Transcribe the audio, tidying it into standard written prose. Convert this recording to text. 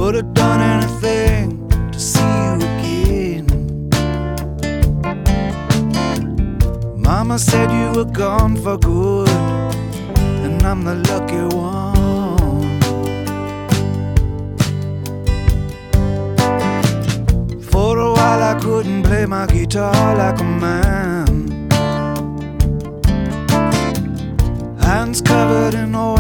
would have done anything to see you again. Mama said you were gone for good, and I'm the lucky one. For a while I couldn't play my guitar like a man, hands covered in oil,